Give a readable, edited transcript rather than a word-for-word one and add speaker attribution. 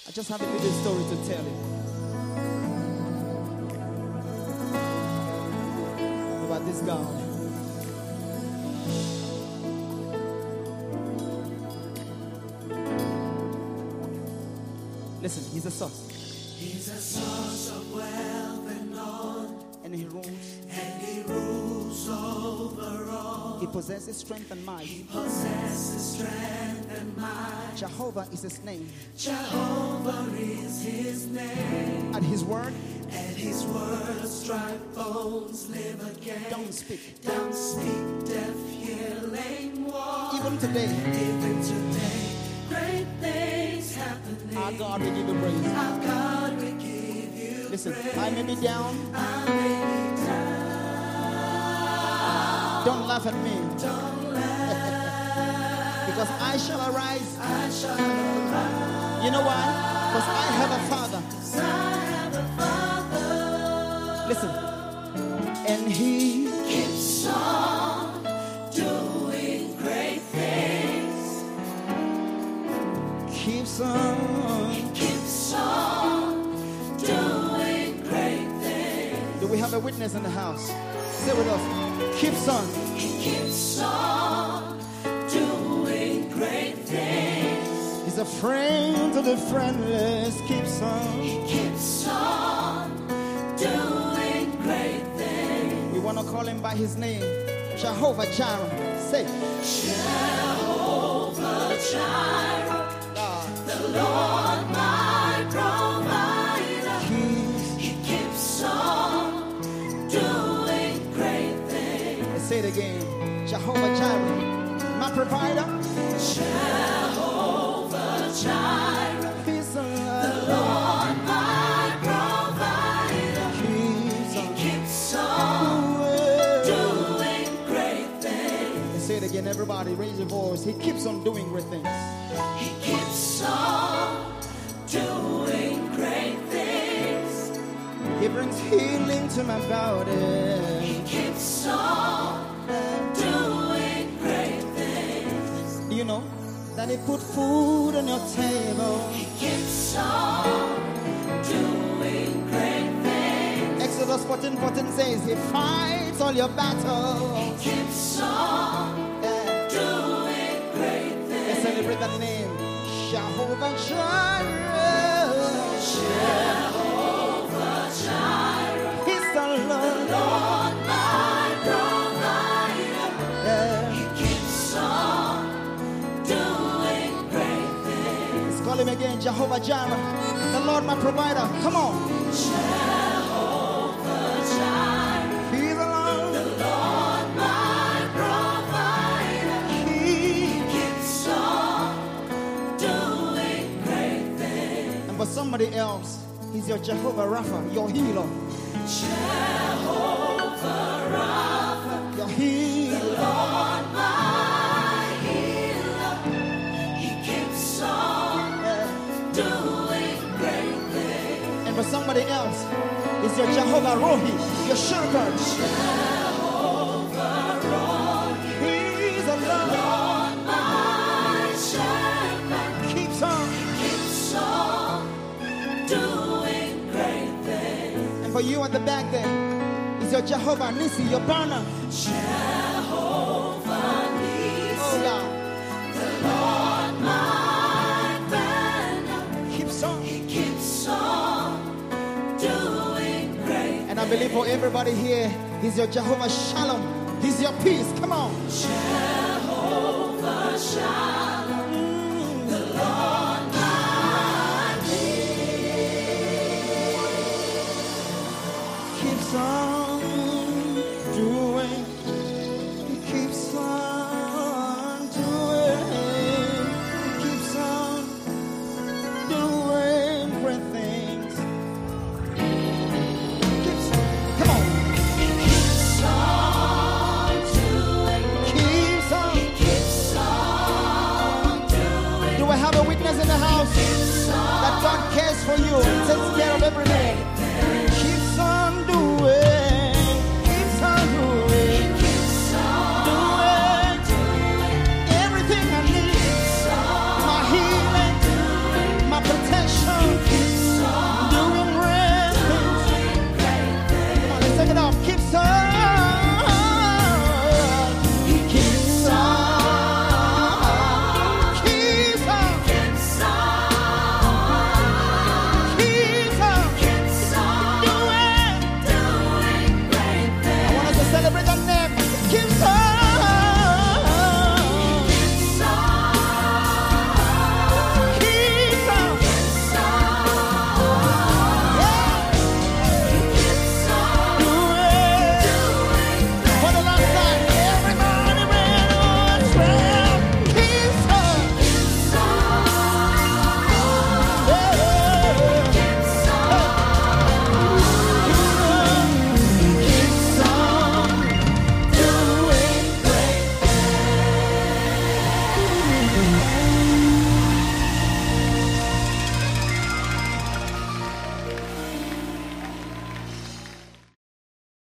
Speaker 1: I just have a little story to tell you about this God. Listen, he's a source.
Speaker 2: He's a source of wealth and honor,
Speaker 1: And he
Speaker 2: rules over all.
Speaker 1: He possesses strength and might.
Speaker 2: He possesses strength and might.
Speaker 1: Jehovah is his name.
Speaker 2: Jehovah is his name.
Speaker 1: At his word,
Speaker 2: At his word, strike bones live again.
Speaker 1: don't speak.
Speaker 2: Don't speak, deaf, hear, lame walk.
Speaker 1: Even today,
Speaker 2: Even today, great things happening.
Speaker 1: our God will give you praise.
Speaker 2: Our God will give you
Speaker 1: Listen,
Speaker 2: praise.
Speaker 1: I may be down.
Speaker 2: I may be down.
Speaker 1: Don't laugh at me.
Speaker 2: Don't laugh.
Speaker 1: Because I shall arise.
Speaker 2: I shall arise.
Speaker 1: You know why? Because I have a father.
Speaker 2: 'Cause I have a Father.
Speaker 1: Listen. And he
Speaker 2: Keeps on doing great things.
Speaker 1: keeps on.
Speaker 2: Keeps on doing great things.
Speaker 1: Do we have a witness in the house? Say with us. Keeps on.
Speaker 2: He keeps on doing great things.
Speaker 1: He's a friend to the friendless. Keeps on.
Speaker 2: He keeps on doing great things.
Speaker 1: We want to call him by his name. Jehovah Jireh. Say.
Speaker 2: Jehovah Jireh,
Speaker 1: God.
Speaker 2: the Lord my provider. He keeps on doing great things.
Speaker 1: Let's say it again. Jehovah Jireh. My provider.
Speaker 2: Jehovah Jireh,
Speaker 1: He's the
Speaker 2: the Lord my provider.
Speaker 1: Keeps on.
Speaker 2: Keeps on doing great things.
Speaker 1: Let's say it again. Everybody raise your voice. He keeps on doing great things.
Speaker 2: He keeps on doing great things.
Speaker 1: He brings healing to my body.
Speaker 2: He keeps on doing great things.
Speaker 1: Do you know that he put food on your table?
Speaker 2: He keeps on doing great things.
Speaker 1: Exodus 14:14 says he fights all your battles.
Speaker 2: He keeps on doing great
Speaker 1: Let's
Speaker 2: things.
Speaker 1: celebrate that name. Jehovah Jireh.
Speaker 2: Jehovah Jireh,
Speaker 1: He's the Lord.
Speaker 2: Lord my provider.
Speaker 1: Yeah.
Speaker 2: He keeps on doing great things.
Speaker 1: Let's call him again. Jehovah Jireh. The Lord my provider. Come on.
Speaker 2: Jehovah Jireh,
Speaker 1: He's the Lord.
Speaker 2: Lord my provider.
Speaker 1: He
Speaker 2: Keeps on doing great things.
Speaker 1: And for somebody else, he's your Jehovah Rapha, your healer.
Speaker 2: Jehovah Rapha,
Speaker 1: Your healer.
Speaker 2: Lord my healer. He keeps on doing great things.
Speaker 1: And for somebody else, it's your Jehovah Rohi, your shepherd.
Speaker 2: Jehovah Rohi,
Speaker 1: He's the Lord.
Speaker 2: Lord my shepherd.
Speaker 1: Keeps on.
Speaker 2: Keeps on doing great things.
Speaker 1: And for you at the back there, it's your Jehovah Nissi, your banner.
Speaker 2: Jehovah Nissi,
Speaker 1: Oh God.
Speaker 2: the Lord my banner.
Speaker 1: Keeps on.
Speaker 2: He keeps on doing great.
Speaker 1: And I believe for everybody here, he's your Jehovah Shalom. He's your peace. Come on.
Speaker 2: Jehovah Shalom, the Lord my peace.
Speaker 1: Keeps on doing. He keeps on doing. He keeps on doing great things. Keeps on. Come on.
Speaker 2: Keeps on doing.
Speaker 1: Keeps on.
Speaker 2: Keeps on doing.
Speaker 1: Do I have a witness in the house
Speaker 2: Keeps on
Speaker 1: that God cares for you and takes care of everything? Keeps on doing.